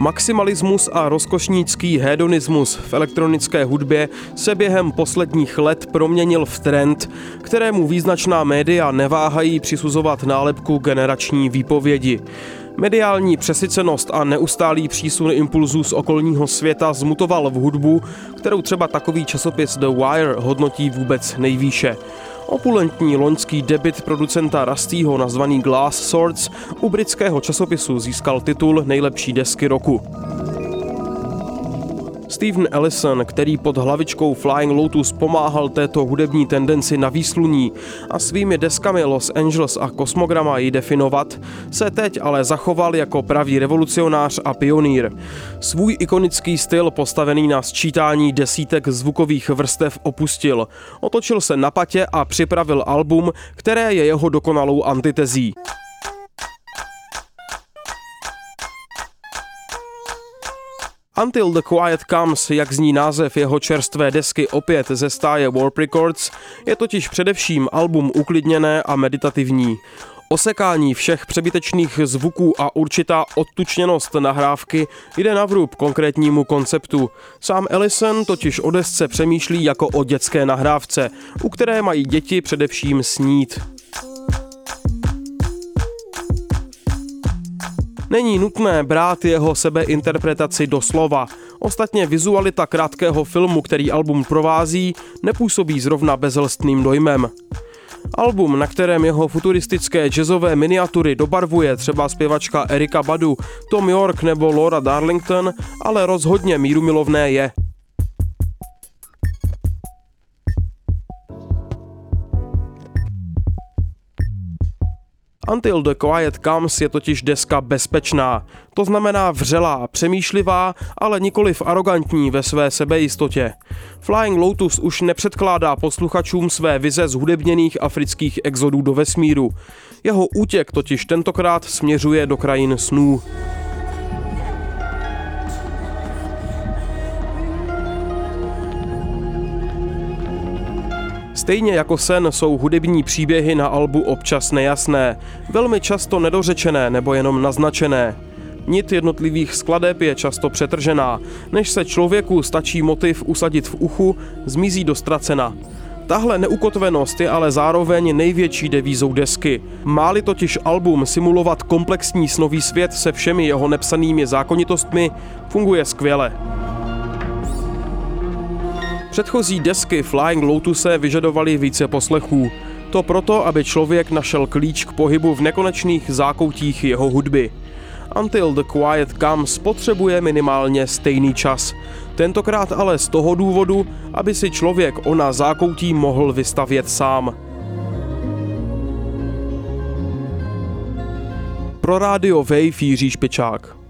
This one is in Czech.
Maximalismus a rozkošnícký hedonismus v elektronické hudbě se během posledních let proměnil v trend, kterému význačná média neváhají přisuzovat nálepku generační výpovědi. Mediální přesycenost a neustálý přísun impulzů z okolního světa zmutoval v hudbu, kterou třeba takový časopis The Wire hodnotí vůbec nejvýše. Opulentní loňský debut producenta Rustyho nazvaný Glass Swords u britského časopisu získal titul nejlepší desky roku. Steven Ellison, který pod hlavičkou Flying Lotus pomáhal této hudební tendenci na výsluní a svými deskami Los Angeles a Kosmograma ji definovat, se teď ale zachoval jako pravý revolucionář a pionýr. Svůj ikonický styl postavený na sčítání desítek zvukových vrstev opustil. Otočil se na patě a připravil album, které je jeho dokonalou antitezí. Until the Quiet Comes, jak zní název jeho čerstvé desky opět ze stáje Warp Records, je totiž především album uklidněné a meditativní. Osekání všech přebytečných zvuků a určitá odtučněnost nahrávky jde na vrub konkrétnímu konceptu. Sám Ellison totiž o desce přemýšlí jako o dětské nahrávce, u které mají děti především snít. Není nutné brát jeho sebeinterpretaci doslova. Ostatně vizualita krátkého filmu, který album provází, nepůsobí zrovna bezelstným dojmem. Album, na kterém jeho futuristické jazzové miniatury dobarvuje třeba zpěvačka Erykah Badu, Thom Yorke nebo Laura Darlington, ale rozhodně mírumilovné je. Until the Quiet Comes je totiž deska bezpečná, to znamená vřelá, přemýšlivá, ale nikoliv arrogantní ve své sebejistotě. Flying Lotus už nepředkládá posluchačům své vize z hudebněných afrických exodů do vesmíru. Jeho útěk totiž tentokrát směřuje do krajin snů. Stejně jako sen jsou hudební příběhy na albu občas nejasné, velmi často nedořečené nebo jenom naznačené. Nit jednotlivých skladeb je často přetržená, než se člověku stačí motiv usadit v uchu, zmizí do ztracena. Tahle neukotvenost je ale zároveň největší devízou desky. Má-li totiž album simulovat komplexní snový svět se všemi jeho nepsanými zákonitostmi, funguje skvěle. Předchozí desky Flying Lotuse vyžadovaly více poslechů. To proto, aby člověk našel klíč k pohybu v nekonečných zákoutích jeho hudby. Until the Quiet Comes potřebuje minimálně stejný čas. Tentokrát ale z toho důvodu, aby si člověk ona zákoutí mohl vystavět sám. Pro rádio Wave Jiří Špičák.